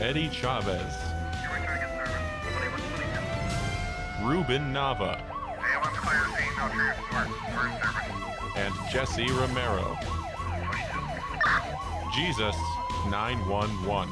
Eddie Chavez, Ruben Nava, and Jesse Romero. Jesus 911.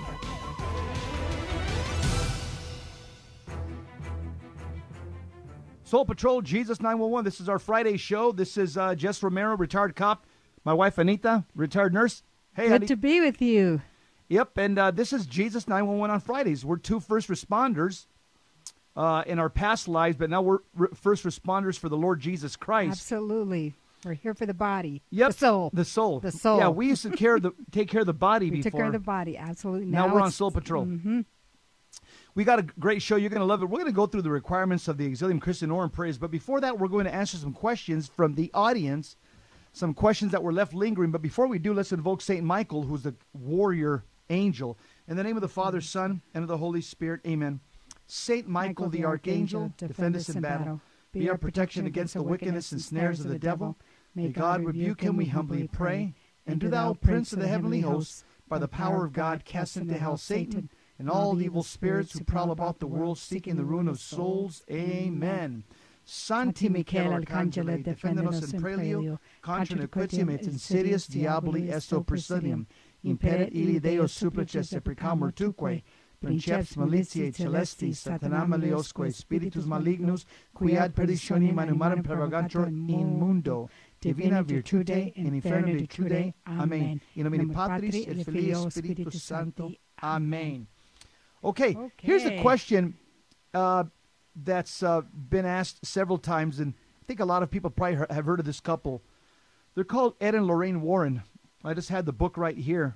Soul Patrol, Jesus 911. This is our Friday show. This is Jess Romero, retired cop. My wife, Anita, retired nurse. Hey, Good to be with you. Yep, and this is Jesus 911 on Fridays. We're two first responders in our past lives, but now we're first responders for the Lord Jesus Christ. Absolutely. We're here for the body. Yep. The soul. The soul. The soul. Yeah, we used to take care of the body we before. took care of the body, absolutely. Now we're on Soul Patrol. Mm-hmm. We got a great show. You're going to love it. We're going to go through the requirements of the Exilium Christian Oral Praise, but before that, we're going to answer some questions from the audience, some questions that were left lingering. But before we do, let's invoke St. Michael, who's the warrior angel. In the name of the Father, Son, and of the Holy Spirit, amen. Saint Michael, the Archangel, defend us in battle. Be our protection against the wickedness and snares of the devil. May God rebuke him, we humbly pray. And do thou, Prince of the heavenly hosts, by the power of God, cast into hell Satan and all the evil spirits who prowl about the world, seeking the ruin of souls. Amen. Santi Michael Arcangele, defendenos in prelio, contra nequitiam et insidious diaboli esto persidium, imperet ili Deo supplices eprecamur tuque, princeps malitiae celestis, satanam maliosque, spiritus malignus, qui ad perditionem animarum perrogator in mundo, divina virtute in inferno declude. Amen. In nomine Patris et Filii et Spiritus Sancti. Amen. Okay, here's a question that's been asked several times, and I think a lot of people probably have heard of this couple. They're called Ed and Lorraine Warren. I just had the book right here.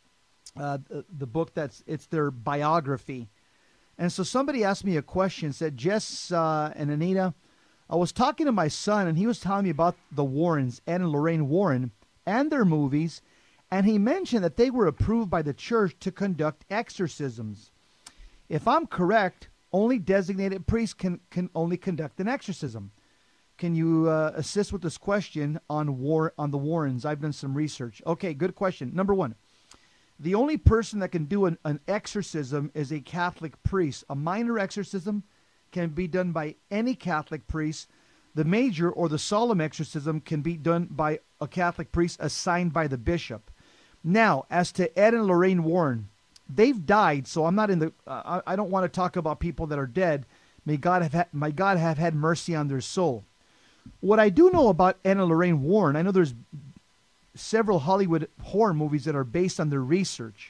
The book it's their biography. And so somebody asked me a question, said, Jess and Anita, I was talking to my son, and he was telling me about the Warrens, Ed and Lorraine Warren, and their movies, and he mentioned that they were approved by the church to conduct exorcisms. If I'm correct, only designated priests can only conduct an exorcism. Can you assist with this question on the Warrens? I've done some research. Okay, good question. Number one, the only person that can do an exorcism is a Catholic priest. A minor exorcism can be done by any Catholic priest. The major or the solemn exorcism can be done by a Catholic priest assigned by the bishop. Now, as to Ed and Lorraine Warren, they've died, so I'm not in the. I don't want to talk about people that are dead. May God have had mercy on their soul. What I do know about Ed and Lorraine Warren, I know there's several Hollywood horror movies that are based on their research.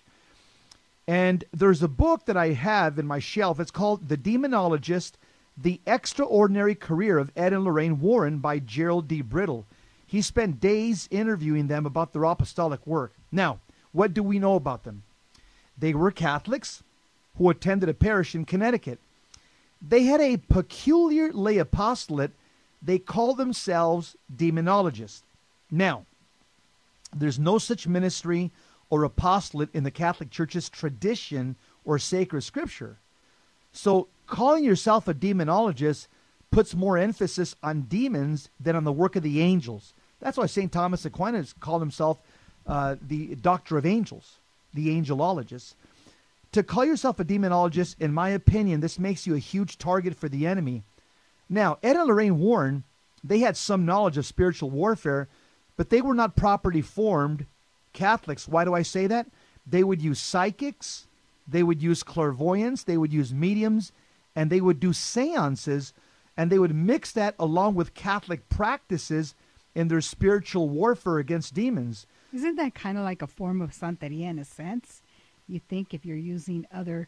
And there's a book that I have in my shelf. It's called The Demonologist, The Extraordinary Career of Ed and Lorraine Warren by Gerald D. Brittle. He spent days interviewing them about their apostolic work. Now, what do we know about them? They were Catholics who attended a parish in Connecticut. They had a peculiar lay apostolate. They called themselves demonologists. Now, there's no such ministry or apostolate in the Catholic Church's tradition or sacred scripture. So calling yourself a demonologist puts more emphasis on demons than on the work of the angels. That's why St. Thomas Aquinas called himself the doctor of angels, the angelologist. To call yourself a demonologist, in my opinion, this makes you a huge target for the enemy. Now, Ed and Lorraine Warren, they had some knowledge of spiritual warfare, but they were not properly formed Catholics. Why do I say that? They would use psychics, they would use clairvoyance, they would use mediums, and they would do seances, and they would mix that along with Catholic practices in their spiritual warfare against demons. Isn't that kind of like a form of Santeria in a sense? You think if you're using other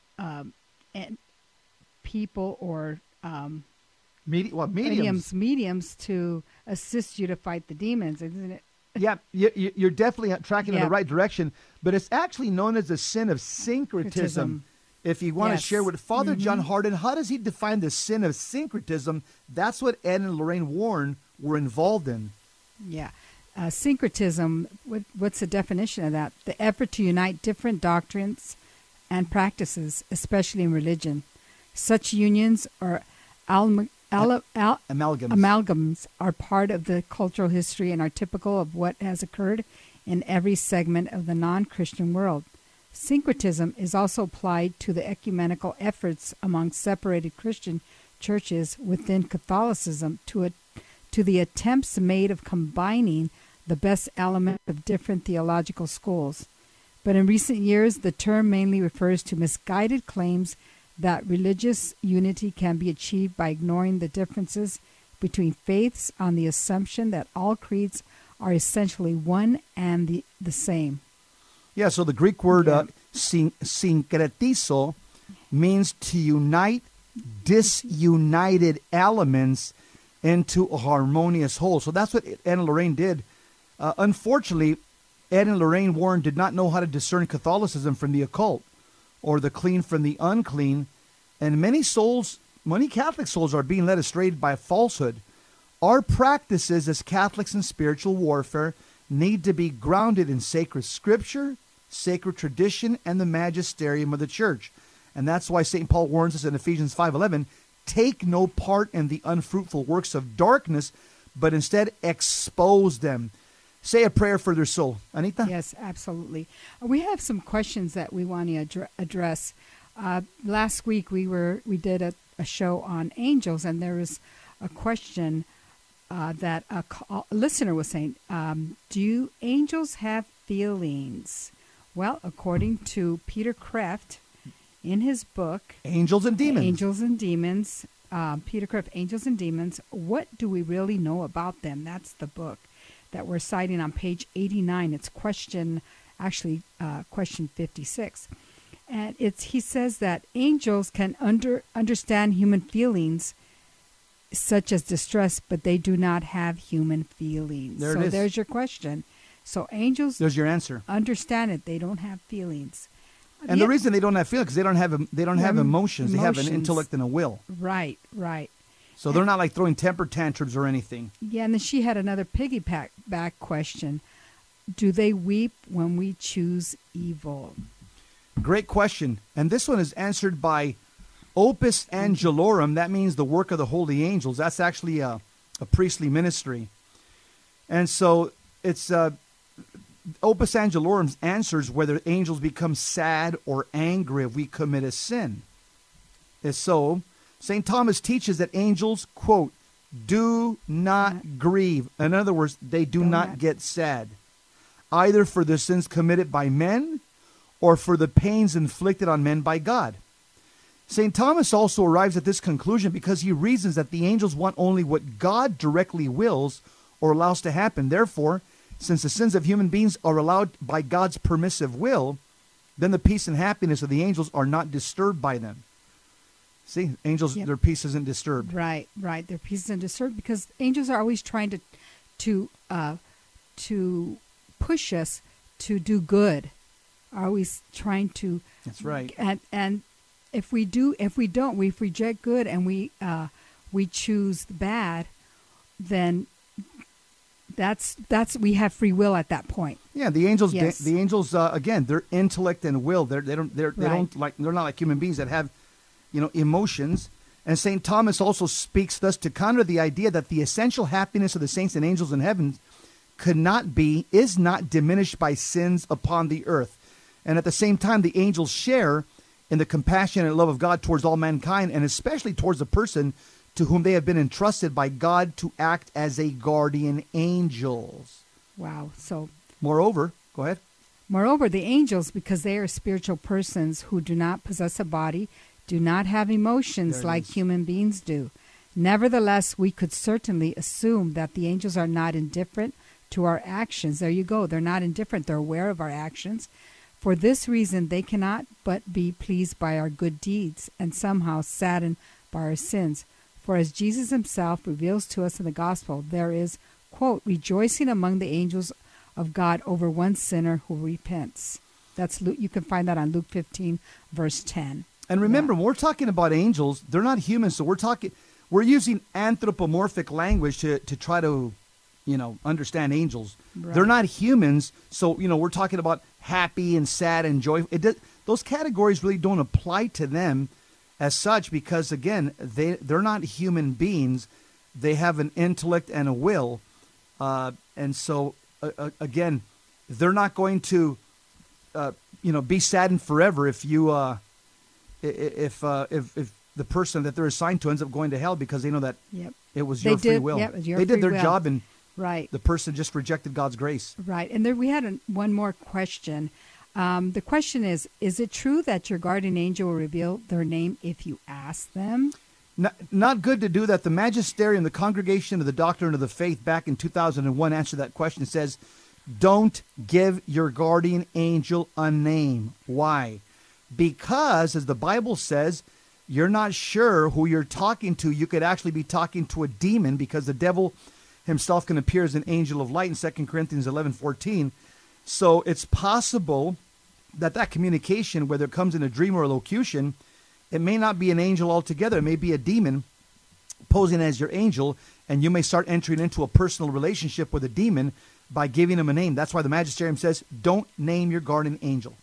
people or mediums to assist you to fight the demons, isn't it? Yeah, you're definitely tracking in the right direction, but it's actually known as the sin of syncretism. If you want to share with Father John Hardin, how does he define the sin of syncretism? That's what Ed and Lorraine Warren were involved in. Yeah. Syncretism, what's the definition of that? The effort to unite different doctrines and practices, especially in religion. Such unions or amalgams are part of the cultural history and are typical of what has occurred in every segment of the non-Christian world. Syncretism is also applied to the ecumenical efforts among separated Christian churches within Catholicism to the attempts made of combining the best elements of different theological schools. But in recent years, the term mainly refers to misguided claims that religious unity can be achieved by ignoring the differences between faiths on the assumption that all creeds are essentially one and the same. Yeah, so the Greek word syncretizo means to unite disunited elements into a harmonious whole. So that's what Ed and Lorraine did. Unfortunately, Ed and Lorraine Warren did not know how to discern Catholicism from the occult or the clean from the unclean. And many Catholic souls are being led astray by falsehood. Our practices as Catholics in spiritual warfare need to be grounded in sacred scripture, sacred tradition, and the magisterium of the church. And that's why St. Paul warns us in Ephesians 5:11, take no part in the unfruitful works of darkness, but instead expose them. Say a prayer for their soul. Anita? Yes, absolutely. We have some questions that we want to address. Last week we did a show on angels, and there was a question that a listener was saying, do angels have feelings? Well, according to Peter Kreeft, in his book, Angels and Demons. Peter Kreeft, Angels and Demons, what do we really know about them? That's the book that we're citing on page 89. It's question 56. And he says that angels can understand human feelings such as distress, but they do not have human feelings. There it is. There's your question. So angels, there's your answer. Understand it. They don't have feelings. And the reason they don't have feelings, because they don't have emotions. They have an intellect and a will. Right. So they're not like throwing temper tantrums or anything. Yeah, and then she had another piggyback question. Do they weep when we choose evil? Great question. And this one is answered by Opus Angelorum. That means the work of the holy angels. That's actually a priestly ministry. And so it's Opus Angelorum answers whether angels become sad or angry if we commit a sin. If so, St. Thomas teaches that angels, quote, do not grieve. In other words, they do not get sad, either for the sins committed by men or for the pains inflicted on men by God. St. Thomas also arrives at this conclusion because he reasons that the angels want only what God directly wills or allows to happen. Therefore, since the sins of human beings are allowed by God's permissive will, then the peace and happiness of the angels are not disturbed by them. See, angels, Their peace isn't disturbed. Right. Their peace isn't disturbed because angels are always trying to push us to do good. Are always trying to. That's right. And if we reject good and we choose bad, then that's we have free will at that point. Yeah, the angels. Yes. The angels. Again, their intellect and will. They're not like human beings that have, emotions. And St. Thomas also speaks thus to counter the idea that the essential happiness of the saints and angels in heaven is not diminished by sins upon the earth. And at the same time, the angels share in the compassion and love of God towards all mankind, and especially towards the person to whom they have been entrusted by God to act as a guardian angels. Wow. So, moreover, go ahead. Moreover, the angels, because they are spiritual persons who do not possess a body, do not have emotions like human beings do. Nevertheless, we could certainly assume that the angels are not indifferent to our actions. There you go. They're not indifferent. They're aware of our actions. For this reason, they cannot but be pleased by our good deeds and somehow saddened by our sins. For as Jesus himself reveals to us in the gospel, there is, quote, rejoicing among the angels of God over one sinner who repents. That's Luke. You can find that on Luke 15, verse 10. And remember, when we're talking about angels, they're not humans. So we're using anthropomorphic language to try to, understand angels. Right. They're not humans. So, we're talking about happy and sad and joyful. Those categories really don't apply to them as such because, again, they're not human beings. They have an intellect and a will. And so, again, they're not going to be saddened forever if you if the person that they're assigned to ends up going to hell because they know that it was your free will. Yep, it was your they did free their will. job, and Right. the person just rejected God's grace. Right. And there we had one more question. The question is it true that your guardian angel will reveal their name if you ask them? Not good to do that. The Magisterium, the Congregation of the Doctrine of the Faith, back in 2001, answered that question. It says, don't give your guardian angel a name. Why? Because, as the Bible says, you're not sure who you're talking to. You could actually be talking to a demon, because the devil himself can appear as an angel of light in 2 Corinthians 11:14. So it's possible that communication, whether it comes in a dream or a locution, it may not be an angel altogether. It may be a demon posing as your angel, and you may start entering into a personal relationship with a demon by giving him a name. That's why the Magisterium says, don't name your guardian angel.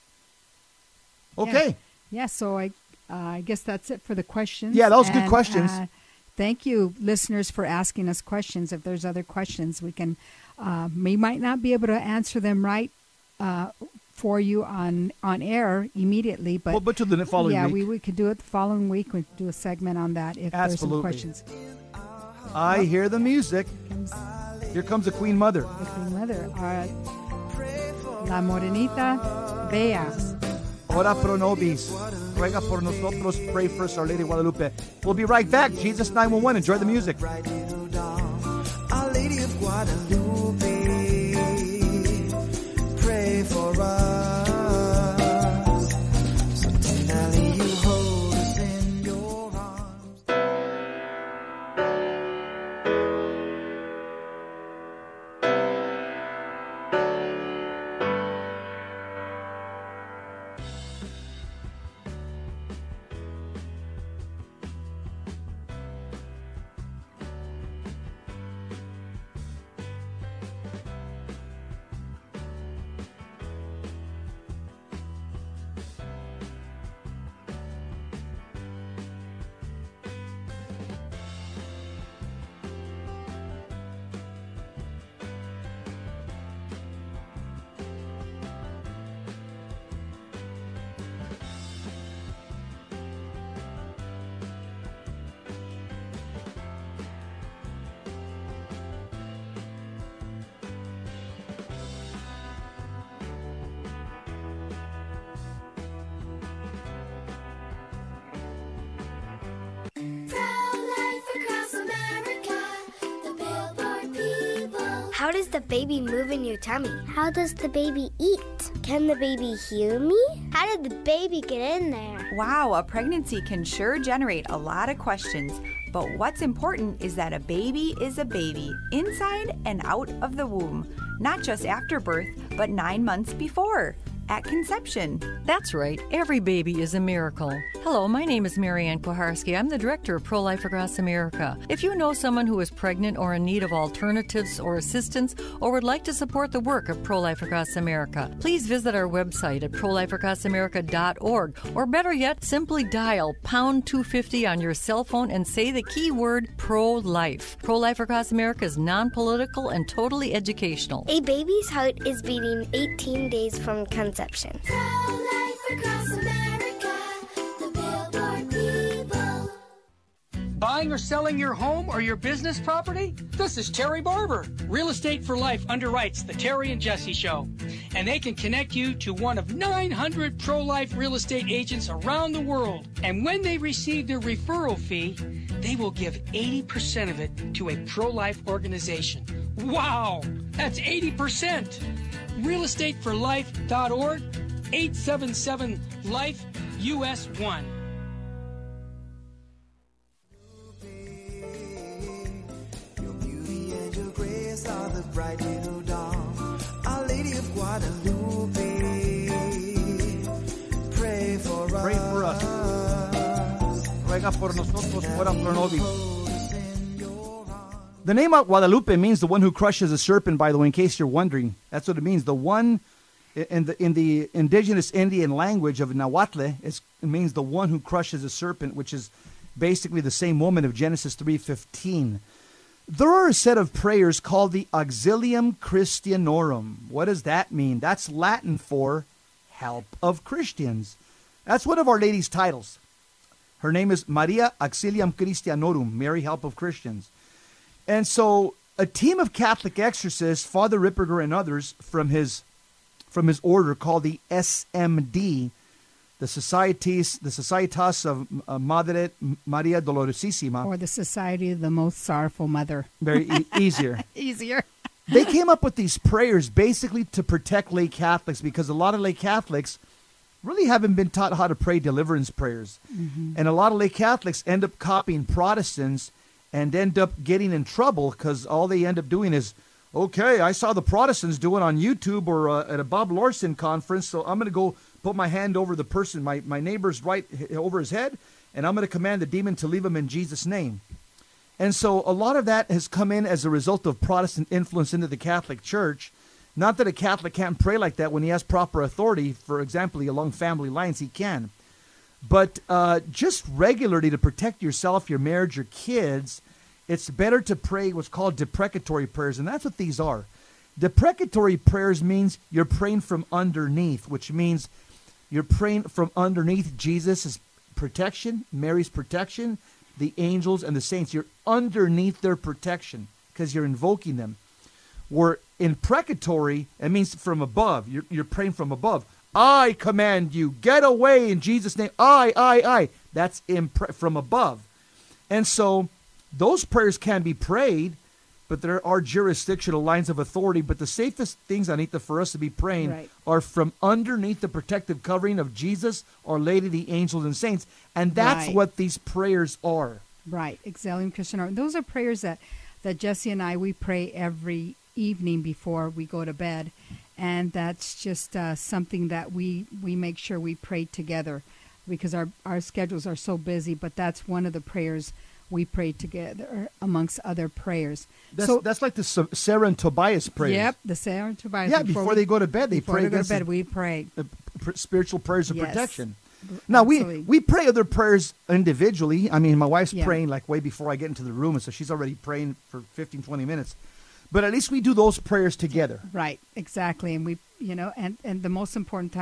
Okay. Yeah, so I guess that's it for the questions. Yeah, those good questions. Thank you, listeners, for asking us questions. If there's other questions, we might not be able to answer them right for you on air immediately, but to the following week. we could do it the following week. We could do a segment on that if there's some questions. I hear the music. Here comes the Queen Mother. The Queen Mother. La Morenita Bea. Ora pro nobis. Ruega por nosotros. Pray for us, Our Lady of Guadalupe. We'll be right back. Jesus 911. Enjoy the music. Our Lady of Guadalupe, pray for us. So tenderly you hold us in your arms. How does the baby move in your tummy? How does the baby eat? Can the baby hear me? How did the baby get in there? Wow, a pregnancy can sure generate a lot of questions. But what's important is that a baby is a baby, inside and out of the womb. Not just after birth, but 9 months before, at conception. That's right. Every baby is a miracle. Hello, my name is Marianne Koharski. I'm the director of Pro-Life Across America. If you know someone who is pregnant or in need of alternatives or assistance or would like to support the work of Pro-Life Across America, please visit our website at prolifeacrossamerica.org, or better yet, simply dial pound 250 on your cell phone and say the keyword pro-life. Pro-Life Across America is non-political and totally educational. A baby's heart is beating 18 days from conception. Pro-life across America, the Billboard people. Buying or selling your home or your business property? This is Terry Barber. Real Estate for Life underwrites the Terry and Jesse Show, and they can connect you to one of 900 pro-life real estate agents around the world. And when they receive their referral fee, they will give 80% of it to a pro-life organization. Wow, that's 80%. realestateforlife.org, 877-LIFE, US 1. Your beauty and your grace are the bright little dawn. Our Lady of Guadalupe, pray for us. Pray for us. Ruega por nosotros, ora pro nobis. The name of Guadalupe means the one who crushes a serpent, by the way, in case you're wondering. That's what it means. The one in the indigenous Indian language of Nahuatl, it means the one who crushes a serpent, which is basically the same woman of Genesis 3:15. There are a set of prayers called the Auxilium Christianorum. What does that mean? That's Latin for Help of Christians. That's one of Our Lady's titles. Her name is Maria Auxilium Christianorum, Mary Help of Christians. And so a team of Catholic exorcists, Father Ripperger and others from his order called the SMD, the Societas of Madre Maria Dolorosissima. Or the Society of the Most Sorrowful Mother. Very easier. Easier. They came up with these prayers basically to protect lay Catholics, because a lot of lay Catholics really haven't been taught how to pray deliverance prayers. Mm-hmm. And a lot of lay Catholics end up copying Protestants and end up getting in trouble because all they end up doing is, okay, I saw the Protestants do it on YouTube or at a Bob Lawson conference, so I'm going to go put my hand over the person, my neighbor's right over his head, and I'm going to command the demon to leave him in Jesus' name. And so a lot of that has come in as a result of Protestant influence into the Catholic Church. Not that a Catholic can't pray like that when he has proper authority. For example, along family lines, he can. But just regularly to protect yourself, your marriage, your kids, it's better to pray what's called deprecatory prayers, and that's what these are. Deprecatory prayers means you're praying from underneath, which means you're praying from underneath Jesus' protection, Mary's protection, the angels and the saints. You're underneath their protection because you're invoking them. Where in precatory, it means from above. You're praying from above. I command you, get away in Jesus' name. I. That's from above. And so those prayers can be prayed, but there are jurisdictional lines of authority. But the safest things, Anita, for us to be praying are from underneath the protective covering of Jesus, Our Lady, the angels, and saints. And that's what these prayers are. Right. Exilium Christianorum. Those are prayers that Jesse and I, we pray every evening before we go to bed. And that's just something that we make sure we pray together, because our schedules are so busy. But that's one of the prayers we pray together amongst other prayers. That's like the Sarah and Tobias prayers. Yep, the Sarah and Tobias. Yeah, before they go to bed, they pray. Before they go to bed, we pray. Spiritual prayers of protection. Now, Absolutely. we pray other prayers individually. I mean, my wife's praying like way before I get into the room, and so she's already praying for 15, 20 minutes. But at least we do those prayers together. Right, exactly. And we, and the most important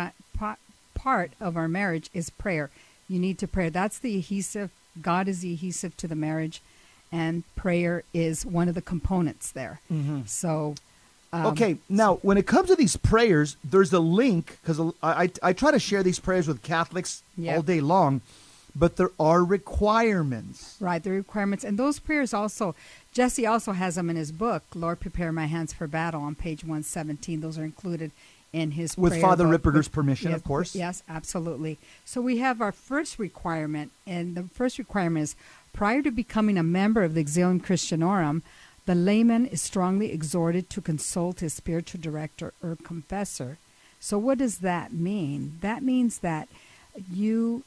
part of our marriage is prayer. You need to pray. That's the adhesive. God is the adhesive to the marriage, and prayer is one of the components there. Mm-hmm. So, okay. Now, when it comes to these prayers, there's a link, because I try to share these prayers with Catholics all day long, but there are requirements. Right, the requirements. And those prayers also, Jesse also has them in his book, Lord, Prepare My Hands for Battle, on page 117. Those are included in his prayer with Father book. Ripperger's permission, of course. Yes, absolutely. So we have our first requirement, and the first requirement is, prior to becoming a member of the Exilium Christianorum, the layman is strongly exhorted to consult his spiritual director or confessor. So what does that mean? That means that you,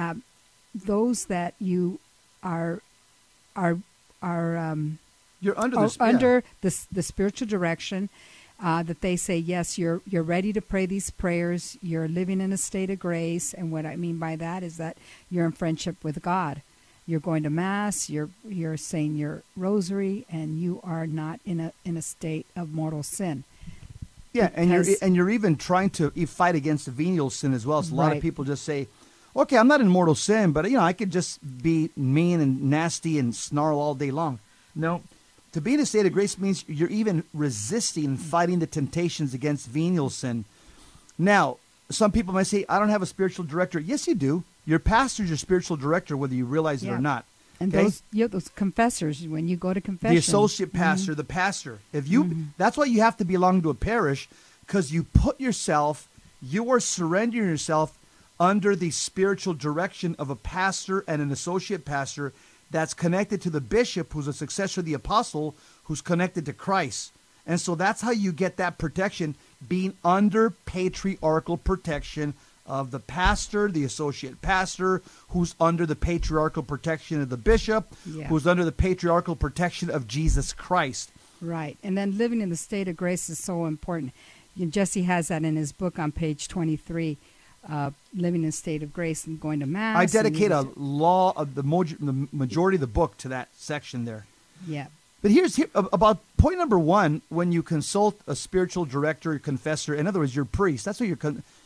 those that you are you're under the spiritual direction. That they say, yes, you're ready to pray these prayers. You're living in a state of grace, and what I mean by that is that you're in friendship with God. You're going to mass. You're saying your rosary, and you are not in a state of mortal sin. Yeah, and you're even trying to fight against venial sin as well. So a lot of people just say, okay, I'm not in mortal sin, but I could just be mean and nasty and snarl all day long. No. To be in a state of grace means you're even resisting and fighting the temptations against venial sin. Now, some people might say, I don't have a spiritual director. Yes, you do. Your pastor's your spiritual director, whether you realize it or not. And those confessors, when you go to confession. The associate pastor, the pastor. If you, that's why you have to belong to a parish, because you are surrendering yourself under the spiritual direction of a pastor and an associate pastor that's connected to the bishop, who's a successor of the apostle, who's connected to Christ. And so that's how you get that protection, being under patriarchal protection of the pastor, the associate pastor, who's under the patriarchal protection of the bishop, who's under the patriarchal protection of Jesus Christ. Right. And then living in the state of grace is so important. Jesse has that in his book on page 23. Living in a state of grace and going to mass. I dedicate a law of the majority of the book to that section there. Yeah. But here's about point number one: when you consult a spiritual director, confessor, in other words, your priest. That's what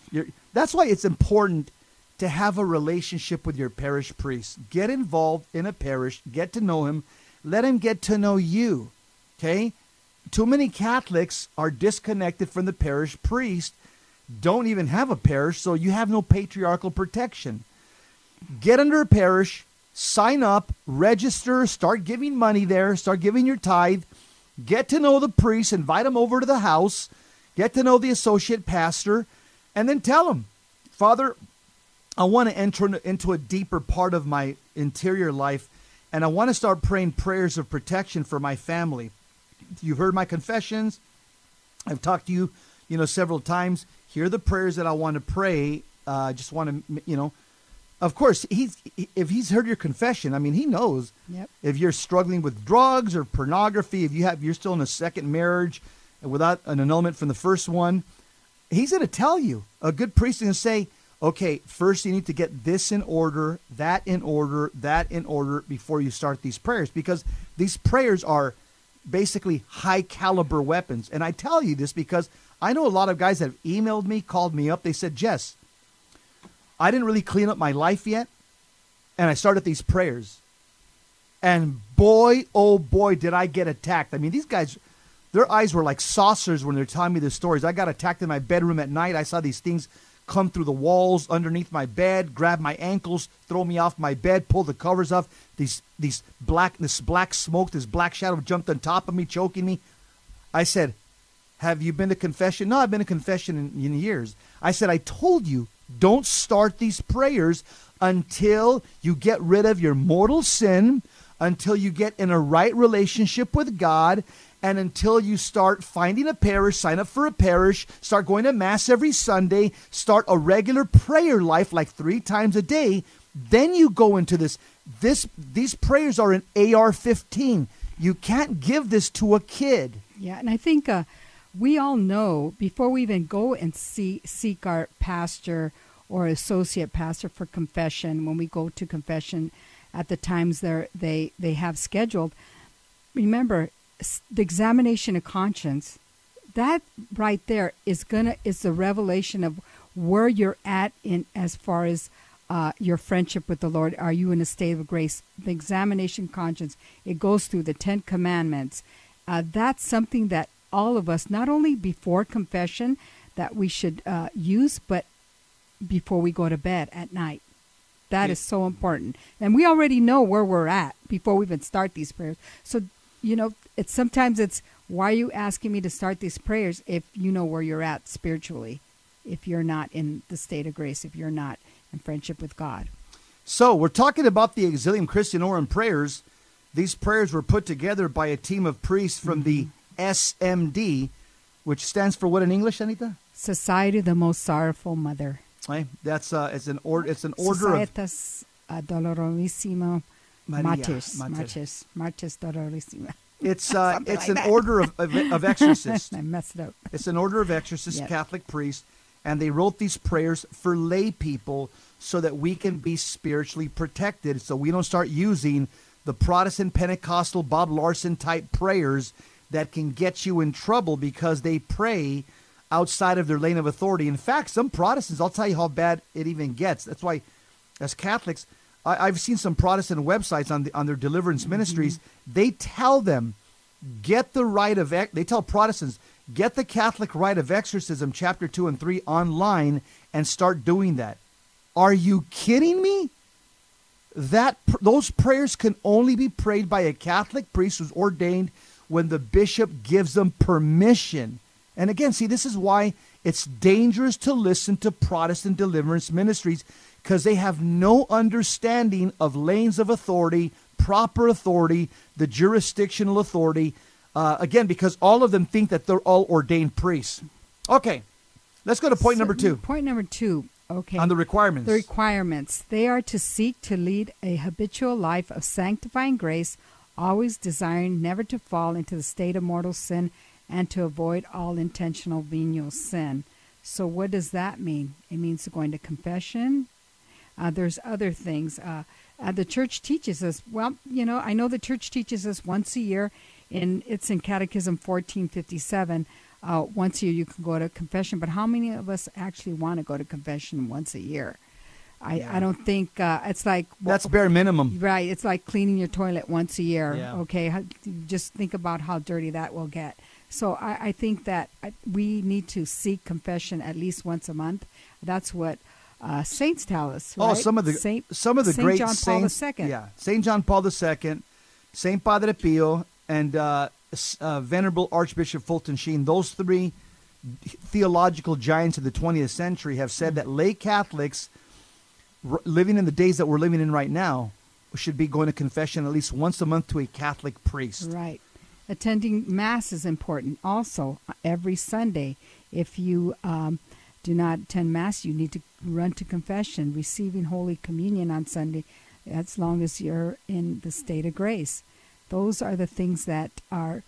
That's why it's important to have a relationship with your parish priest. Get involved in a parish, get to know him, let him get to know you. Okay? Too many Catholics are disconnected from the parish priest, don't even have a parish, so you have no patriarchal protection. Get under a parish, sign up, register, start giving money there, start giving your tithe, get to know the priest, invite him over to the house, get to know the associate pastor, and then tell him, Father, I want to enter into a deeper part of my interior life, and I want to start praying prayers of protection for my family. You've heard my confessions. I've talked to you, several times. Here are the prayers that I want to pray. Just want to, of course, if he's heard your confession, I mean, he knows. Yep. If you're struggling with drugs or pornography, if you're still in a second marriage without an annulment from the first one, he's going to tell you. A good priest is going to say, okay, first you need to get this in order, that in order, that in order before you start these prayers, because these prayers are basically high caliber weapons. And I tell you this because I know a lot of guys that have emailed me, called me up. They said, Jess, I didn't really clean up my life yet, and I started these prayers. And boy, oh boy, did I get attacked. I mean, these guys, their eyes were like saucers when they're telling me the stories. I got attacked in my bedroom at night. I saw these things come through the walls underneath my bed, grab my ankles, throw me off my bed, pull the covers off. This black smoke, this black shadow jumped on top of me, choking me. I said, have you been to confession? No, I've been to confession in years. I said, I told you, don't start these prayers until you get rid of your mortal sin, until you get in a right relationship with God, and until you start finding a parish, sign up for a parish, start going to Mass every Sunday, start a regular prayer life like 3 times a day, then you go into this. These prayers are an AR-15. You can't give this to a kid. Yeah, and I think we all know before we even go and seek our pastor or associate pastor for confession, when we go to confession at the times they have scheduled, remember, the examination of conscience, that right there is the revelation of where you're at in as far as your friendship with the Lord. Are you in a state of grace? The examination of conscience, it goes through the 10 Commandments. That's something that all of us, not only before confession, that we should use, but before we go to bed at night. That is so important. And we already know where we're at before we even start these prayers. So, sometimes it's, why are you asking me to start these prayers if you know where you're at spiritually, if you're not in the state of grace, if you're not in friendship with God? So we're talking about the Exilium Christianorum prayers. These prayers were put together by a team of priests from the SMD, which stands for what in English, Anita? Society of the Most Sorrowful Mother. Right? That's it's an order. It's an order Societas Dolorosissima Martyrs Dolorissima. It's an order of exorcists. I messed it up. It's an order of exorcists, Catholic priests, and they wrote these prayers for lay people so that we can be spiritually protected, so we don't start using the Protestant Pentecostal Bob Larson type prayers that can get you in trouble because they pray outside of their lane of authority. In fact, some Protestants, I'll tell you how bad it even gets. That's why, as Catholics, I've seen some Protestant websites on their deliverance ministries. They tell them, get the rite of, they tell Protestants, get the Catholic rite of exorcism, chapter 2 and 3 online and start doing that. Are you kidding me? Those prayers can only be prayed by a Catholic priest who's ordained when the bishop gives them permission. And again, see, this is why it's dangerous to listen to Protestant deliverance ministries, because they have no understanding of lanes of authority, proper authority, the jurisdictional authority. Again, because all of them think that they're all ordained priests. Okay, let's go to point number 2. Point number 2. Okay. On the requirements. The requirements. They are to seek to lead a habitual life of sanctifying grace, always desiring never to fall into the state of mortal sin and to avoid all intentional venial sin. So what does that mean? It means going to confession. There's other things. The church teaches us, I know the church teaches us once a year, it's in Catechism 1457, once a year you can go to confession. But how many of us actually want to go to confession once a year? I don't think it's like That's bare minimum. right. It's like cleaning your toilet once a year. Yeah. Okay, just think about how dirty that will get. So I think that we need to seek confession at least once a month. That's what saints tell us. Oh, right? some of the Saint great John saints. Paul II. Yeah, Saint John Paul II, Saint Padre Pio, and Venerable Archbishop Fulton Sheen. Those three theological giants of the 20th century have said that lay Catholics living in the days that we're living in right now should be going to confession at least once a month to a Catholic priest. Right. Attending Mass is important. Also, every Sunday, if you do not attend Mass, you need to run to confession, receiving Holy Communion on Sunday, as long as you're in the state of grace. Those are the things that are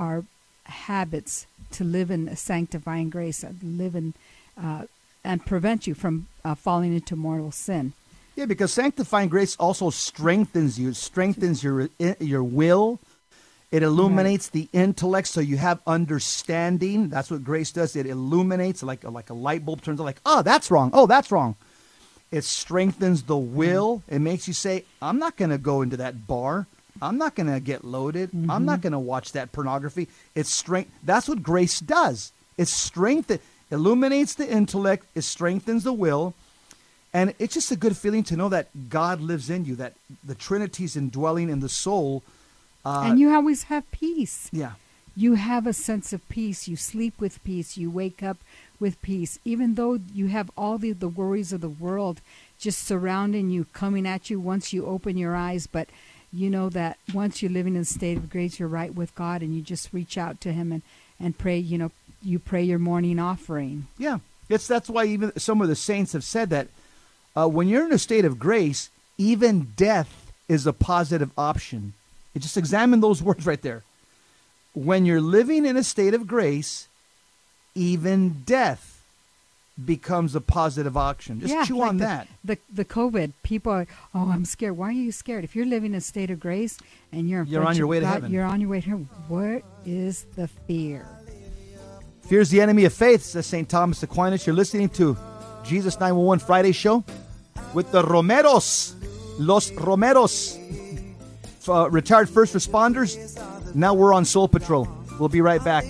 habits to live in sanctifying grace, live in, and prevent you from falling into mortal sin. Yeah, because sanctifying grace also strengthens you. It strengthens your will. It illuminates the intellect, so you have understanding. That's what grace does. It illuminates like a light bulb turns on. Like, oh, that's wrong. Oh, that's wrong. It strengthens the will. It makes you say, I'm not going to go into that bar. I'm not going to get loaded. I'm not going to watch that pornography. It's strength. That's what grace does. It illuminates the intellect. It strengthens the will. And it's just a good feeling to know that God lives in you, that the Trinity's indwelling in the soul. And you always have peace. Yeah. You have a sense of peace. You sleep with peace. You wake up with peace. Even though you have all the worries of the world just surrounding you, coming at you once you open your eyes. But you know that once you're living in a state of grace, you're right with God, and you just reach out to Him and pray. You know, you pray your morning offering. Yeah. That's why even some of the saints have said that when you're in a state of grace, even death is a positive option. You just examine those words right there. When you're living in a state of grace, even death becomes a positive option. Just chew on that. The COVID, people are, oh, I'm scared. Why are you scared? If you're living in a state of grace and you're on your way to God, heaven. You're on your way to heaven. What is the fear? Fear is the enemy of faith, says St. Thomas Aquinas. You're listening to Jesus 911 Friday show with the Romeros, Los Romeros, retired first responders. Now we're on Soul Patrol. We'll be right back.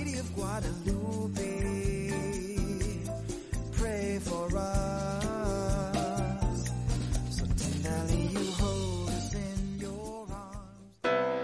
Pray for us. So tenderly you hold us in your arms.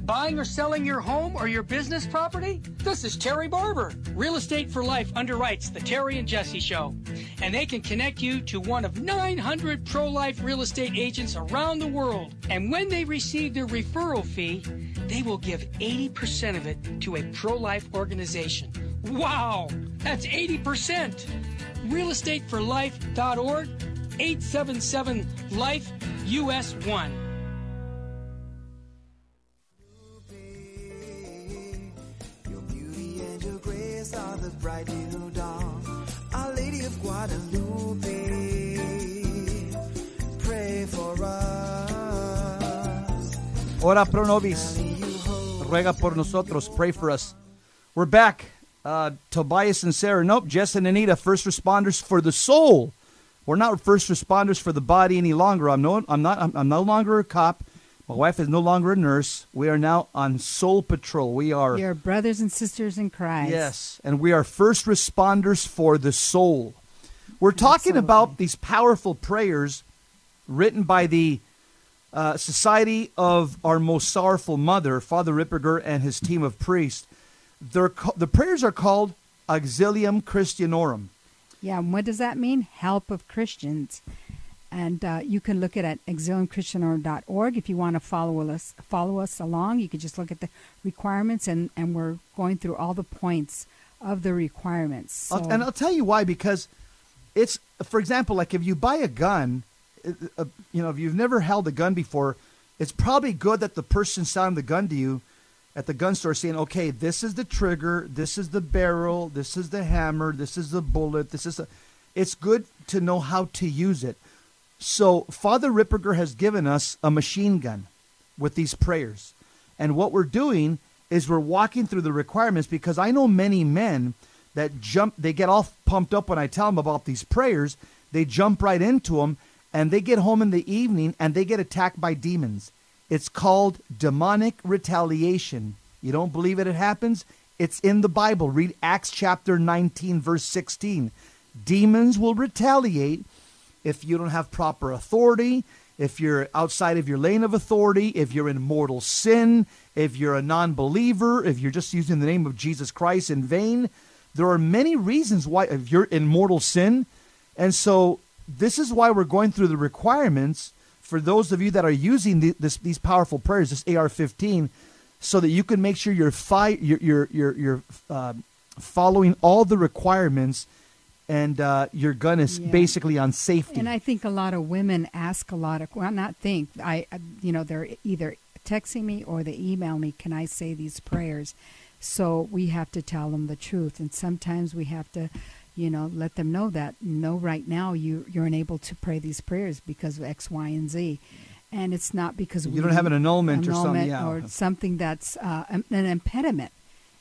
Buying or selling your home or your business property? This is Terry Barber. Real Estate for Life underwrites the Terry and Jesse Show, and they can connect you to one of 900 pro-life real estate agents around the world. And when they receive their referral fee, they will give 80% of it to a pro-life organization. Wow, that's 80%. realestateforlife.org, 877-LIFE-US1. Your beauty and your grace are the bright little dawn. Our Lady of Guadalupe, pray for us. Ora pro nobis. Ruega por nosotros. Pray for us. We're back. Tobias and Sarah. Nope. Jess and Anita, first responders for the soul. We're not first responders for the body any longer. I'm no longer a cop. My wife is no longer a nurse. We are now on soul patrol. We are your brothers and sisters in Christ. Yes, and we are first responders for the soul. We're talking about these powerful prayers written by the Society of Our Most Sorrowful Mother, Father Ripperger and his team of priests. The prayers are called Auxilium Christianorum. Yeah, and what does that mean? Help of Christians. And you can look at auxiliumchristianorum.org if you want to follow us along. You can just look at the requirements, and we're going through all the points of the requirements. So. And I'll tell you why, because it's, for example, like if you buy a gun, if you've never held a gun before, it's probably good that the person selling the gun to you at the gun store saying, okay, this is the trigger, this is the barrel, this is the hammer, this is the bullet, it's good to know how to use it. So Father Ripperger has given us a machine gun with these prayers. And what we're doing is we're walking through the requirements, because I know many men that they get all pumped up when I tell them about these prayers. They jump right into them, and they get home in the evening and they get attacked by demons. It's called demonic retaliation. You don't believe it happens? It's in the Bible. Read Acts chapter 19, verse 16. Demons will retaliate if you don't have proper authority, if you're outside of your lane of authority, if you're in mortal sin, if you're a non-believer, if you're just using the name of Jesus Christ in vain. There are many reasons why, if you're in mortal sin. And so this is why we're going through the requirements for those of you that are using these powerful prayers, this AR-15, so that you can make sure you're following all the requirements, and your gun is basically on safety. And I think a lot of women ask a lot of, well, not think, they're either texting me or they email me, can I say these prayers? So we have to tell them the truth. And sometimes we have to, let them know that, no, right now you're unable to pray these prayers because of X, Y, and Z. And it's not because you don't have an annulment or something. Yeah. Or something that's an impediment.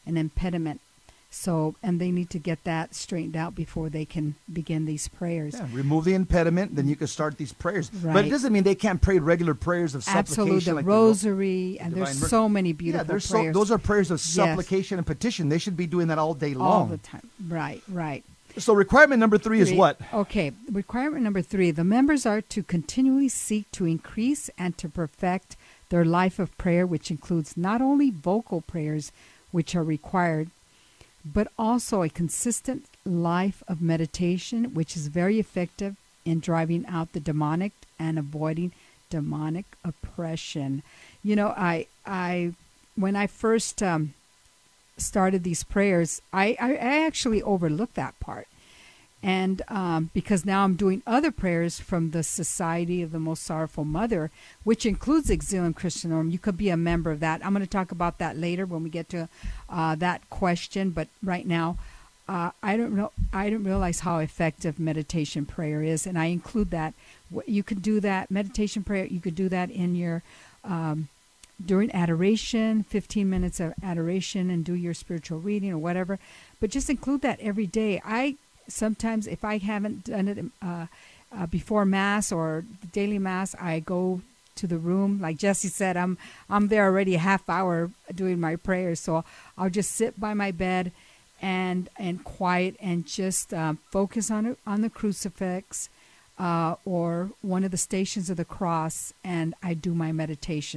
So, and they need to get that straightened out before they can begin these prayers. Yeah, remove the impediment, then you can start these prayers. Right. But it doesn't mean they can't pray regular prayers of supplication. Absolutely, like rosary, and there's so many beautiful prayers. Those are prayers of supplication and petition. They should be doing that all day long. All the time. Right. So requirement number 3 is what? Okay, requirement number 3. The members are to continually seek to increase and to perfect their life of prayer, which includes not only vocal prayers, which are required, but also a consistent life of meditation, which is very effective in driving out the demonic and avoiding demonic oppression. I when I first started these prayers, I actually overlooked that part. And because now I'm doing other prayers from the Society of the Most Sorrowful Mother, which includes Auxilium Christianorum. You could be a member of that. I'm going to talk about that later when we get to that question. But right now, I didn't realize how effective meditation prayer is, and I include that. You could do that meditation prayer. You could do that in your during adoration, 15 minutes of adoration, and do your spiritual reading or whatever. But just include that every day. Sometimes, if I haven't done it before Mass or the daily Mass, I go to the room. Like Jesse said, I'm there already a half hour doing my prayers. So I'll just sit by my bed and quiet and just focus on the crucifix or one of the stations of the cross, and I do my meditation.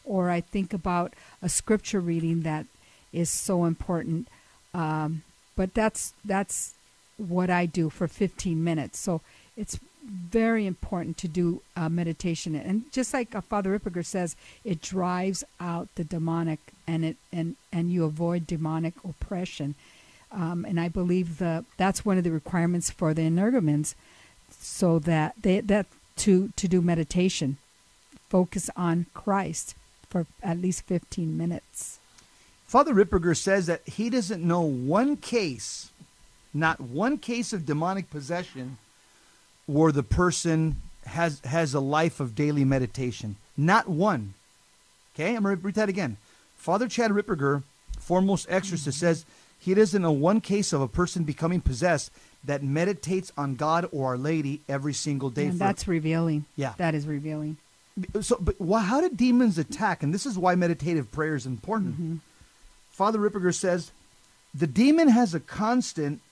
or I think about a scripture reading that is so important. But that's what I do for 15 minutes. So it's very important to do meditation. And just like Father Ripperger says, it drives out the demonic, and you avoid demonic oppression. And I believe that's one of the requirements for the energumens, so that to do meditation, focus on Christ for at least 15 minutes. Father Ripperger says that he doesn't know one case, not one case of demonic possession where the person has a life of daily meditation. Not one. Okay, I'm going to read that again. Father Chad Ripperger, foremost exorcist, says he doesn't know one case of a person becoming possessed that meditates on God or Our Lady every single day. And that's revealing. Yeah. That is revealing. So, but how do demons attack? And this is why meditative prayer is important. Mm-hmm. Father Ripperger says the demon has a constant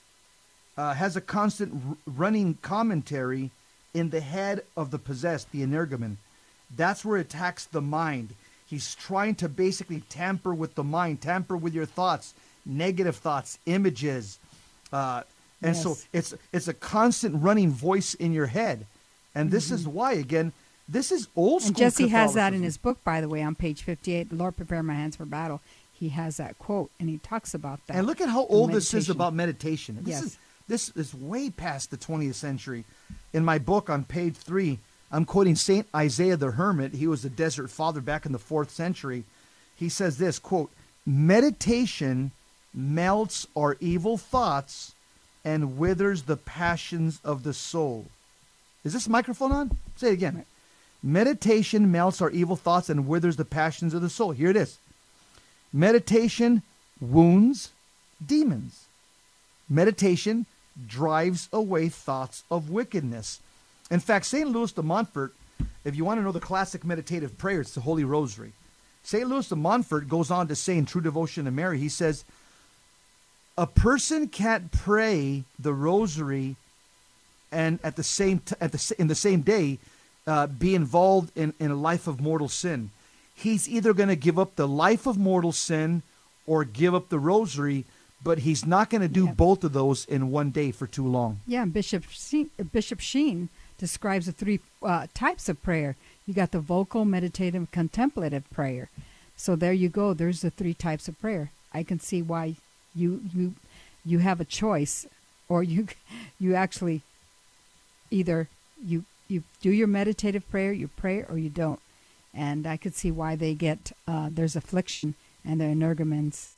running commentary in the head of the possessed, the energumen. That's where it attacks the mind. He's trying to basically tamper with the mind, tamper with your thoughts, negative thoughts, images, and Yes. so it's a constant running voice in your head. And this is why, again, this is old school. And Jesse has that in Catholicism. his book, by the way, on page 58, Lord, prepare my hands for battle. He has that quote, and he talks about that. And look at how old this is about meditation. Yes. This is way past the 20th century. In my book on page 3, I'm quoting St. Isaiah the Hermit. He was a desert father back in the 4th century. He says this, quote, meditation melts our evil thoughts and withers the passions of the soul. Is this microphone on? Say it again. Right. Meditation melts our evil thoughts and withers the passions of the soul. Here it is. Meditation wounds demons. Meditation drives away thoughts of wickedness. In fact, St. Louis de Montfort, if you want to know the classic meditative prayer, it's the Holy Rosary. St. Louis de Montfort goes on to say in True Devotion to Mary, he says, a person can't pray the Rosary and in the same day be involved in a life of mortal sin. He's either going to give up the life of mortal sin or give up the Rosary, but he's not going to do both of those in one day for too long. Yeah, and Bishop Sheen describes the three types of prayer. You got the vocal, meditative, contemplative prayer. So there you go. There's the three types of prayer. I can see why you have a choice, or you actually either you do your meditative prayer, you pray, or you don't. And I could see why they get there's affliction and their energumens.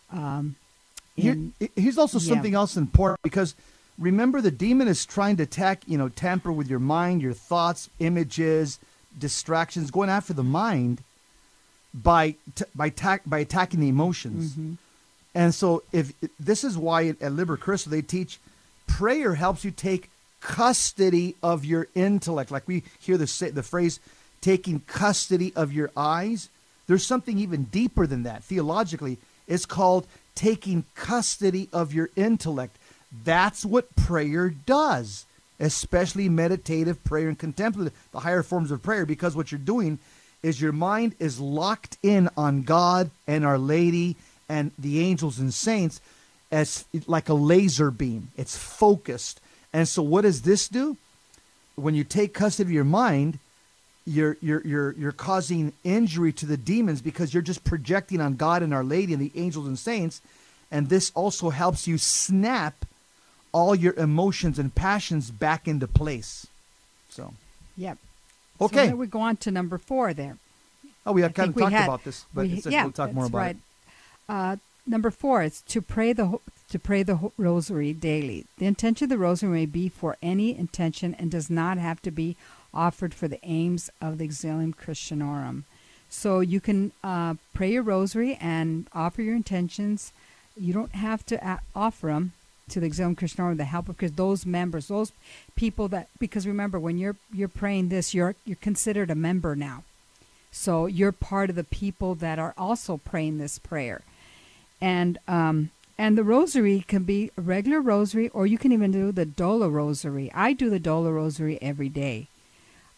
Here's also something else important, because remember, the demon is trying to tamper with your mind, your thoughts, images, distractions, going after the mind by attacking the emotions. Mm-hmm. And so this is why at Liber Crystal they teach prayer helps you take custody of your intellect. Like we hear the phrase taking custody of your eyes. There's something even deeper than that. Theologically, it's called taking custody of your intellect. That's what prayer does, especially meditative prayer and contemplative, the higher forms of prayer, because what you're doing is your mind is locked in on God and Our Lady and the angels and saints as like a laser beam. It's focused. And so what does this do? When you take custody of your mind, you're causing injury to the demons, because you're just projecting on God and Our Lady and the angels and saints. And this also helps you snap all your emotions and passions back into place. So, yep. Okay. So then we go on to number 4 there. Oh, we had kind of talked about this, but we'll talk more about right. it. Number 4 is to pray the Rosary daily. The intention of the Rosary may be for any intention and does not have to be offered for the aims of the Exilium Christianorum. So you can pray your Rosary and offer your intentions. You don't have to offer them to the Exilium Christianorum, the help of, because those members, those people because remember, when you're praying this, you're considered a member now. So you're part of the people that are also praying this prayer. And the Rosary can be a regular Rosary, or you can even do the Dolo Rosary. I do the Dolo Rosary every day.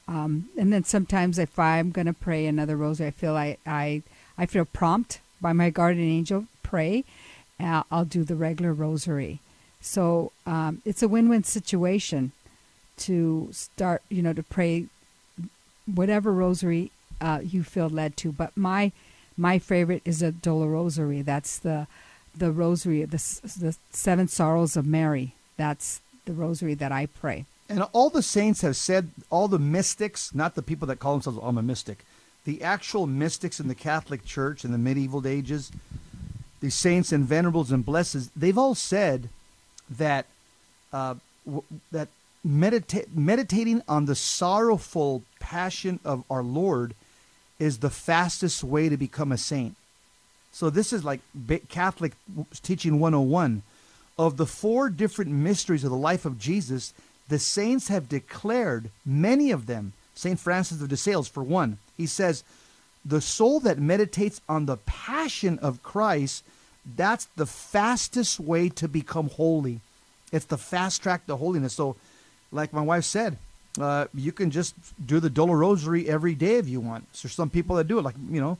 And then sometimes if I'm going to pray another rosary, I feel I feel prompt by my guardian angel, pray, I'll do the regular rosary. So it's a win-win situation to start, to pray whatever rosary you feel led to. But my favorite is a Dolorosary. That's the rosary, the Seven Sorrows of Mary. That's the rosary that I pray. And all the saints have said, all the mystics, not the people that call themselves, I'm a mystic, the actual mystics in the Catholic Church in the medieval ages, the saints and venerables and blesseds, they've all said that that meditating on the sorrowful passion of our Lord is the fastest way to become a saint. So this is like Catholic teaching 101. Of the 4 different mysteries of the life of Jesus, the saints have declared, many of them, St. Francis of de Sales for one, he says, the soul that meditates on the passion of Christ, that's the fastest way to become holy. It's the fast track to holiness. So, like my wife said, you can just do the Dolorosary every day if you want. So some people that do it, like,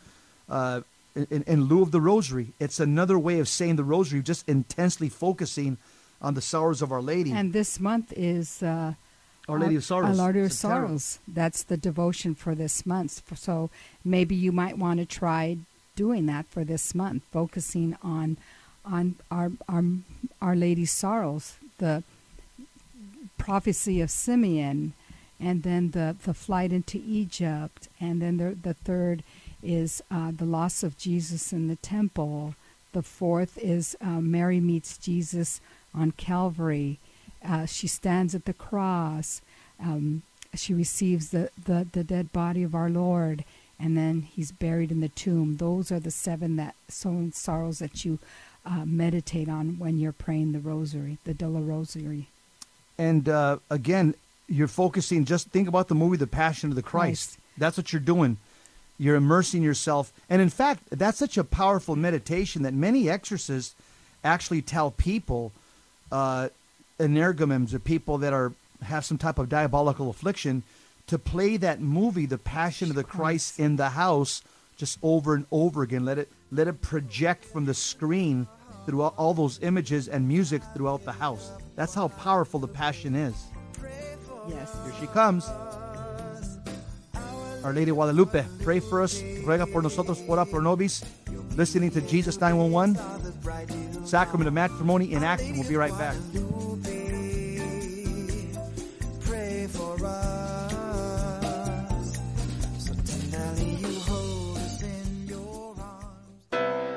in lieu of the rosary. It's another way of saying the rosary, just intensely focusing on the sorrows of Our Lady. And this month is Our Lady of Sorrows. Our Lady of Sorrows. That's the devotion for this month. So maybe you might want to try doing that for this month, focusing on Our Lady's sorrows, the prophecy of Simeon, and then the flight into Egypt, and then the third is the loss of Jesus in the temple. The fourth is Mary meets Jesus on Calvary. She stands at the cross. She receives the dead body of our Lord, and then he's buried in the tomb. Those are the 7 sorrows that you meditate on when you're praying the rosary, the Dolorosary. And again, you're focusing, just think about the movie The Passion of the Christ. That's what you're doing. You're immersing yourself. And in fact, that's such a powerful meditation that many exorcists actually tell people, energumens, or people that have some type of diabolical affliction, to play that movie, The Passion of the Christ, in the house just over and over again. Let it project from the screen through all those images and music throughout the house. That's how powerful the Passion is. Yes. Here she comes. Our Lady of Guadalupe, pray for us. Ruega por nosotros, ora pro nobis. Listening to Jesus 911. Sacrament of Matrimony in action. We'll be right back. Pray for us. So tenderly you hold us in your arms.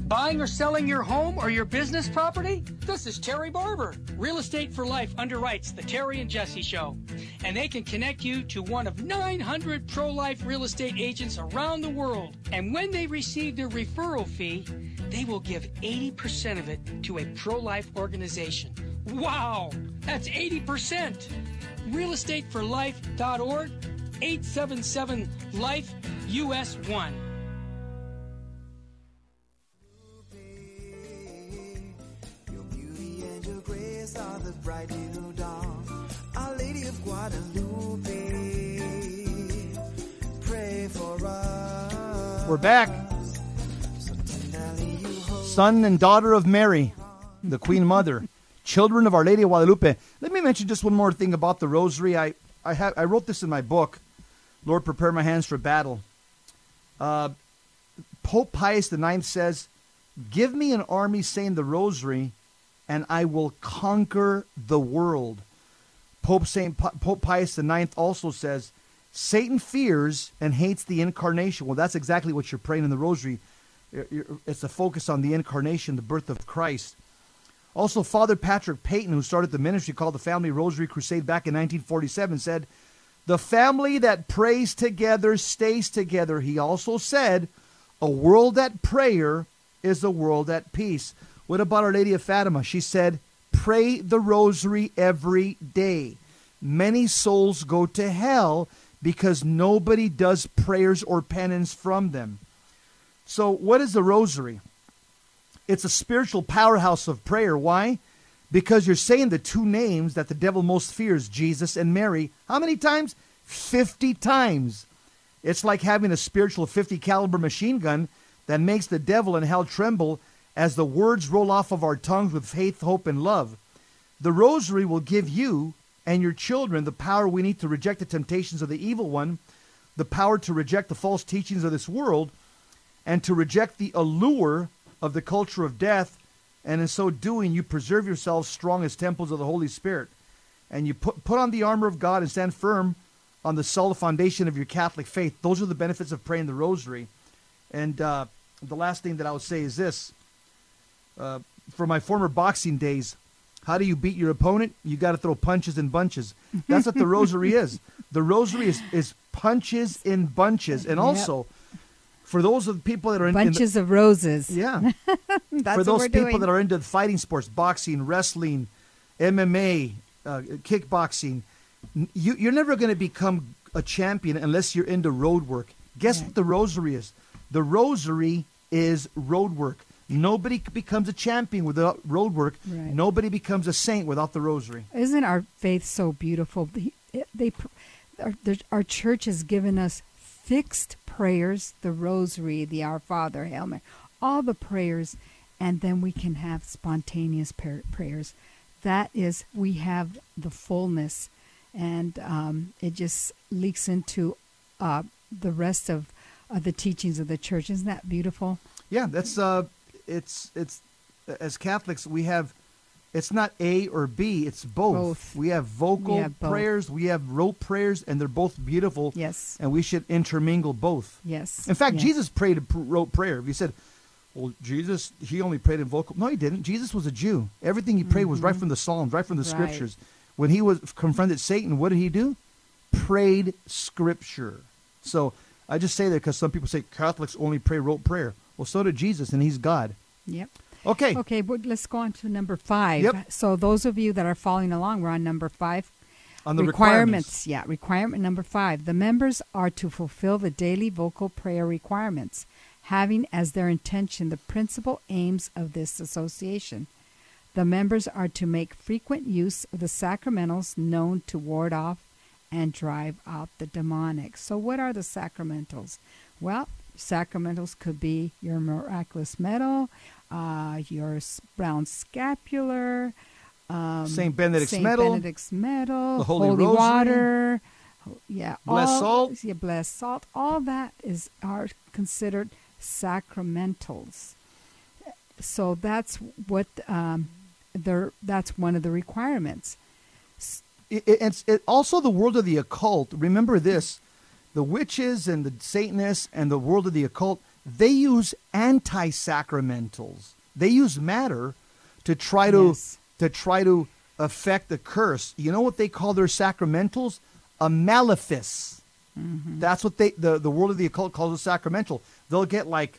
Buying or selling your home or your business property? This is Terry Barber. Real Estate for Life underwrites the Terry and Jesse Show. And they can connect you to one of 900 pro-life real estate agents around the world. And when they receive their referral fee, they will give 80% of it to a pro-life organization. Wow! That's 80%! realestateforlife.org, 877-LIFE, US 1. Your beauty and your grace are the bright little dawn. Our Lady of Guadalupe, pray for us. We're back. So tenderly you hold Son and daughter of Mary, the Queen Mother, children of Our Lady of Guadalupe. Let me mention just one more thing about the Rosary. I wrote this in my book, Lord, Prepare My Hands for Battle. Pope Pius IX says, give me an army saying the Rosary, and I will conquer the world. Pope Pius IX also says, Satan fears and hates the incarnation. Well, that's exactly what you're praying in the Rosary. It's a focus on the incarnation, the birth of Christ. Also, Father Patrick Peyton, who started the ministry called the Family Rosary Crusade back in 1947, said, the family that prays together stays together. He also said, a world at prayer is a world at peace. What about Our Lady of Fatima? She said, pray the Rosary every day. Many souls go to hell because nobody does prayers or penance from them. So what is the Rosary? It's a spiritual powerhouse of prayer. Why? Because you're saying the two names that the devil most fears, Jesus and Mary. How many times? 50 times. It's like having a spiritual 50 caliber machine gun that makes the devil and hell tremble as the words roll off of our tongues with faith, hope, and love. The Rosary will give you and your children the power we need to reject the temptations of the evil one, the power to reject the false teachings of this world, and to reject the allure of the culture of death, and in so doing, you preserve yourselves strong as temples of the Holy Spirit. And you put on the armor of God and stand firm on the solid foundation of your Catholic faith. Those are the benefits of praying the Rosary. And the last thing that I would say is this. For my former boxing days, how do you beat your opponent? You got to throw punches in bunches. That's what the Rosary is. The Rosary is punches in bunches. And also, for those of the people that are bunches of roses. Yeah. That's for those what we're people doing. that are into fighting sports, boxing, wrestling, MMA, kickboxing, you're never going to become a champion unless you're into road work. Guess what the Rosary is? The Rosary is road work. Nobody becomes a champion without road work. Right. Nobody becomes a saint without the Rosary. Isn't our faith so beautiful? Our church has given us fixed prayers, the Rosary, the Our Father, Hail Mary, all the prayers, and then we can have spontaneous prayers. That is, we have the fullness, and it just leaks into the rest of the teachings of the church. Isn't that beautiful? Yeah, that's it's as Catholics we have. It's not A or B, it's both. We have vocal prayers, we have rote prayers, and they're both beautiful. Yes. And we should intermingle both. Yes. In fact, yes. Jesus prayed a rote prayer. If you said, well, Jesus, he only prayed in vocal. No, he didn't. Jesus was a Jew. Everything he prayed was right from the Psalms, right from the Scriptures. When he was confronted Satan, what did he do? Prayed Scripture. So I just say that because some people say Catholics only pray rote prayer. Well, so did Jesus, and he's God. Yep. Okay. Okay, but let's go on to number 5. Yep. So those of you that are following along, we're on number 5. On the requirements. Yeah, requirement number 5. The members are to fulfill the daily vocal prayer requirements, having as their intention the principal aims of this association. The members are to make frequent use of the sacramentals known to ward off and drive out the demonic. So what are the sacramentals? Well, sacramentals could be your miraculous medal, your brown scapular, St. Benedict's medal, the Holy Rosary, water, blessed salt. Yeah, blessed salt. All that are considered sacramentals. So that's what that's one of the requirements. It's also the world of the occult. Remember this. The witches and the Satanists and the world of the occult, they use anti-sacramentals. They use matter to try to affect the curse. You know what they call their sacramentals? A malefice. That's what the world of the occult calls a sacramental. They'll get like,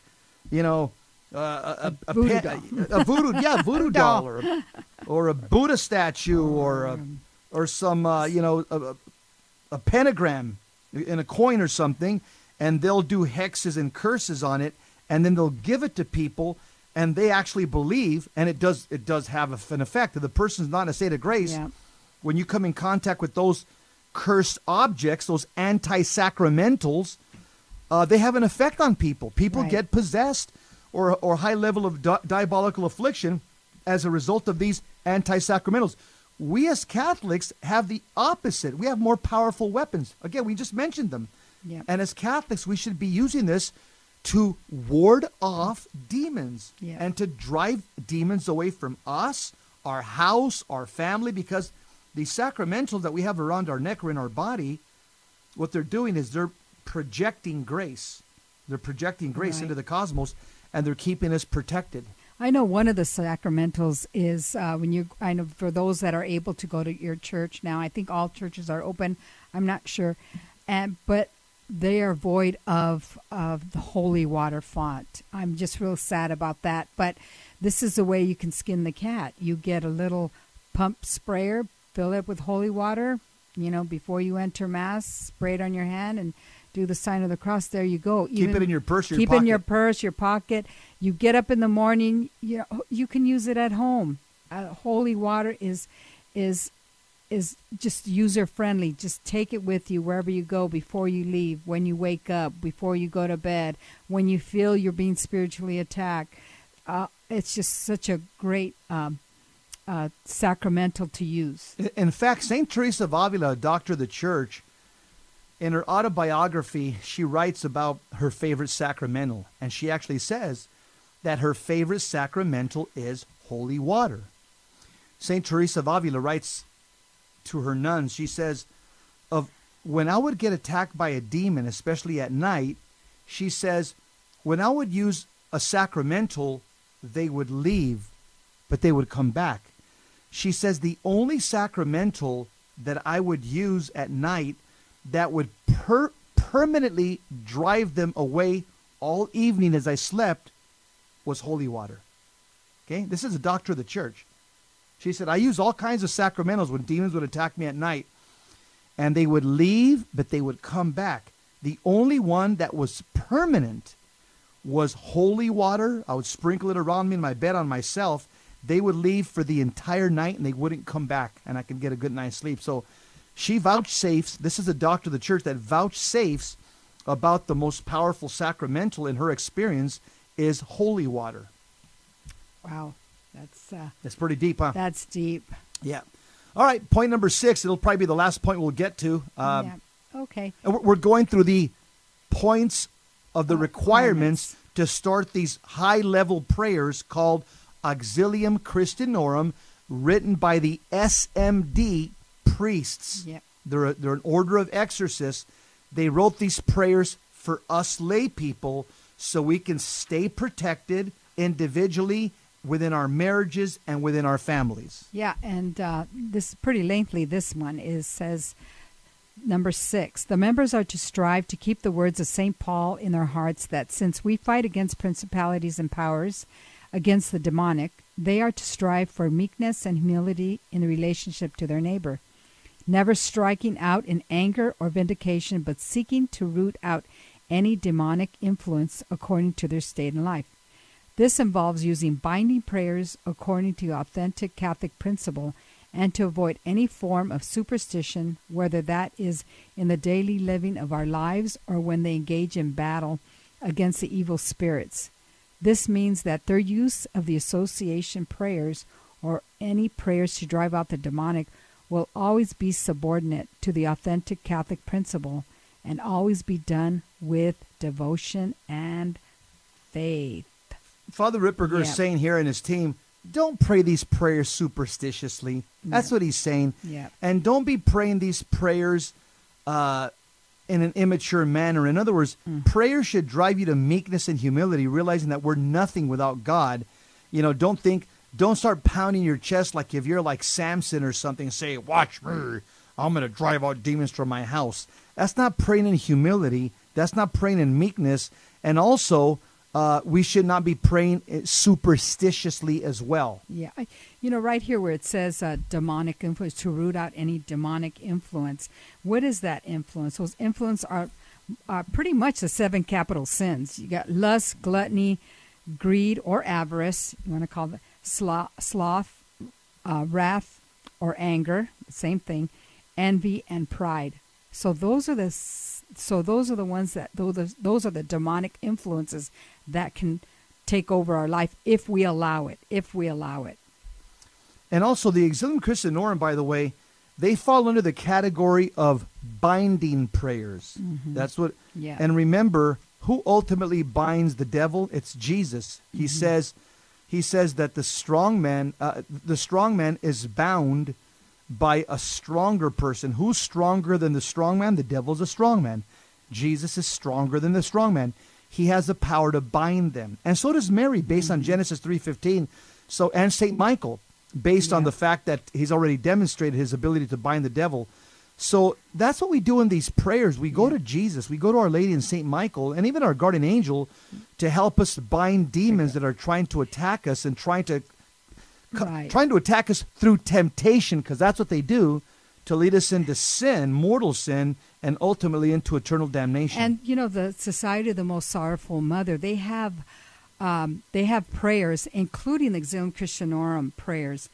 a voodoo voodoo doll or a Buddha statue or some a pentagram in a coin or something, and they'll do hexes and curses on it, and then they'll give it to people, and they actually believe, and it does have an effect. If the person's not in a state of grace, when you come in contact with those cursed objects, those anti-sacramentals, they have an effect on people. People get possessed or high level of diabolical affliction as a result of these anti-sacramentals. We as Catholics have the opposite. We have more powerful weapons. Again, we just mentioned them. Yep. And as Catholics, we should be using this to ward off demons and to drive demons away from us, our house, our family, because the sacramentals that we have around our neck or in our body, what they're doing is they're projecting grace. They're projecting grace into the cosmos, and they're keeping us protected. I know one of the sacramentals is I know for those that are able to go to your church now, I think all churches are open. I'm not sure. But they are void of the holy water font. I'm just real sad about that. But this is the way you can skin the cat. You get a little pump sprayer, fill it with holy water, before you enter Mass, spray it on your hand and do the sign of the cross. There you go. Keep it in your purse, your keep pocket. in your purse, your pocket. You get up in the morning, you can use it at home. Holy water is just user friendly. Just take it with you wherever you go, before you leave, when you wake up, before you go to bed, when you feel you're being spiritually attacked. It's just such a great sacramental to use. In fact, St. Teresa of Avila, a doctor of the church, in her autobiography, she writes about her favorite sacramental, and she actually says that her favorite sacramental is holy water. St. Teresa of Avila writes to her nuns, she says, when I would get attacked by a demon, especially at night, she says, when I would use a sacramental, they would leave, but they would come back. She says the only sacramental that I would use at night that would permanently drive them away all evening as I slept was holy water. Okay, this is a doctor of the church. She said, I use all kinds of sacramentals when demons would attack me at night, and they would leave, but they would come back. The only one that was permanent was holy water. I would sprinkle it around me in my bed on myself. They would leave for the entire night, and they wouldn't come back, and I could get a good night's sleep. So she vouchsafes, this is a doctor of the church that vouchsafes about the most powerful sacramental in her experience is holy water. Wow. That's pretty deep, huh? That's deep. Yeah. All right, point number 6. It'll probably be the last point we'll get to. Okay. And we're going through the points of the requirements to start these high-level prayers called Auxilium Christianorum, written by the SMD priests. Yep. They're an order of exorcists. They wrote these prayers for us lay people so we can stay protected individually, within our marriages, and within our families. Yeah, and this is pretty lengthy. This one says, number 6, the members are to strive to keep the words of St. Paul in their hearts, that since we fight against principalities and powers, against the demonic, they are to strive for meekness and humility in the relationship to their neighbor, never striking out in anger or vindication, but seeking to root out any demonic influence according to their state in life. This involves using binding prayers according to authentic Catholic principle, and to avoid any form of superstition, whether that is in the daily living of our lives or when they engage in battle against the evil spirits. This means that their use of the association prayers or any prayers to drive out the demonic will always be subordinate to the authentic Catholic principle and always be done with devotion and faith. Father Ripperger is saying here in his team, don't pray these prayers superstitiously. That's what he's saying. Yeah. And don't be praying these prayers in in an immature manner. In other words, prayer should drive you to meekness and humility, realizing that we're nothing without God. Don't start pounding your chest like if you're like Samson or something, say, watch me, I'm going to drive out demons from my house. That's not praying in humility. That's not praying in meekness. And also, we should not be praying superstitiously as well. Yeah. Right here where it says demonic influence, to root out any demonic influence. What is that influence? Those influence are pretty much the 7 capital sins. You got lust, gluttony, greed, or avarice. You want to call it sloth, wrath, or anger. Same thing. Envy and pride. So those are the ones that those are the demonic influences that can take over our life if we allow it. And also the Exilium Christianorum, by the way, they fall under the category of binding prayers. Mm-hmm. That's what. Yeah. And remember, who ultimately binds the devil? It's Jesus. He says that the strong man is bound by a stronger person. Who's stronger than the strong man? The devil's a strong man. Jesus is stronger than the strong man. He has the power to bind them. And so does Mary, based on Genesis 3:15. So, and St. Michael, based on the fact that he's already demonstrated his ability to bind the devil. So that's what we do in these prayers. We go to Jesus, we go to Our Lady and St. Michael, and even our guardian angel to help us bind demons that are trying to attack us and trying to attack us through temptation, because that's what they do, to lead us into sin, mortal sin, and ultimately into eternal damnation. And the Society of the Most Sorrowful Mother, they have prayers, including the Exilium Christianorum prayers.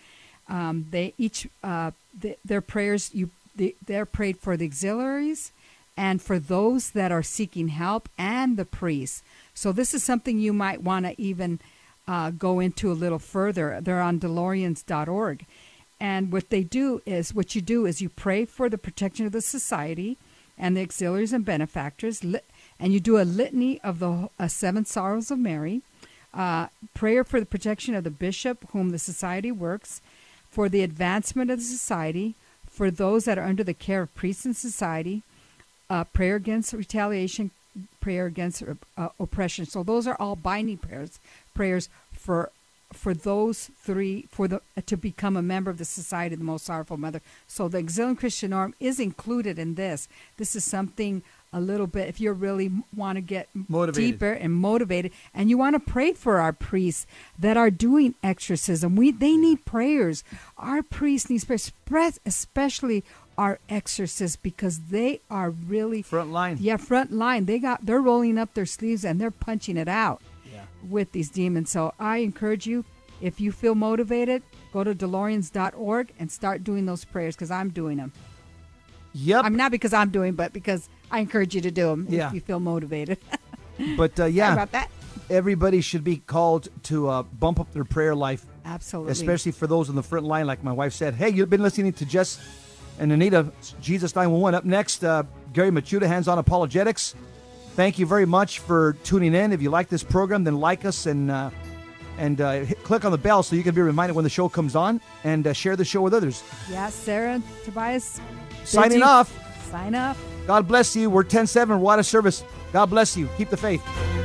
Their prayers they're prayed for the auxiliaries and for those that are seeking help and the priests. So this is something you might want to even go into a little further. They're on DeLoreans.org. And what you do is you pray for the protection of the society and the auxiliaries and benefactors, and you do a litany of the 7 sorrows of Mary, prayer for the protection of the bishop whom the society works, for the advancement of the society, for those that are under the care of priests in society, prayer against retaliation, prayer against oppression. So those are all binding prayers for those 3, to become a member of the Society of the Most Sorrowful Mother. So the Exilium Christianorum is included in this. This is something a little bit, if you really want to get deeper and motivated, and you want to pray for our priests that are doing exorcism. They need prayers. Our priests need prayers, especially our exorcists, because they are really front line. Yeah, front line. They're rolling up their sleeves and they're punching it out with these demons. So I encourage you, if you feel motivated, go to DeLoreans.org and start doing those prayers, because I'm doing them. Yep. I'm not because I'm doing, but because I encourage you to do them if you feel motivated. But Sorry about that. Everybody should be called to bump up their prayer life. Absolutely. Especially for those on the front line, like my wife said. Hey, you've been listening to Jess and Anita, Jesus 911. Up next, Gary Machuda, Hands On Apologetics. Thank you very much for tuning in. If you like this program, then like us and click on the bell so you can be reminded when the show comes on, and share the show with others. Yeah, Sarah and Tobias. Signing off. Sign off. God bless you. We're 10-7. We're out of service. God bless you. Keep the faith.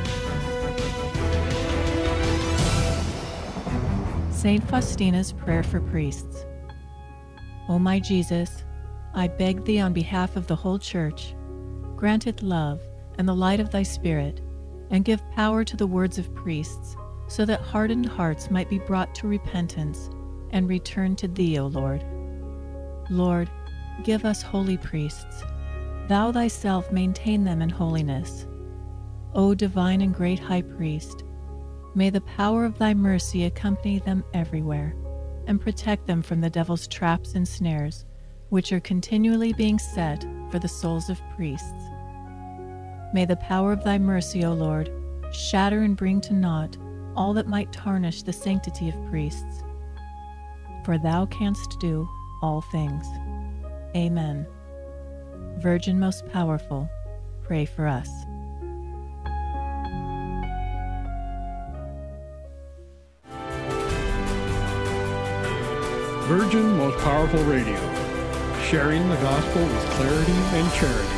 St. Faustina's Prayer for Priests. O my Jesus, I beg thee on behalf of the whole Church, grant it love and the light of thy Spirit, and give power to the words of priests, so that hardened hearts might be brought to repentance and return to thee, O Lord. Lord, give us holy priests. Thou thyself maintain them in holiness. O divine and great High Priest, may the power of thy mercy accompany them everywhere, and protect them from the devil's traps and snares, which are continually being set for the souls of priests. May the power of thy mercy, O Lord, shatter and bring to naught all that might tarnish the sanctity of priests. For thou canst do all things. Amen. Virgin most powerful, pray for us. Virgin Most Powerful Radio, sharing the gospel with clarity and charity.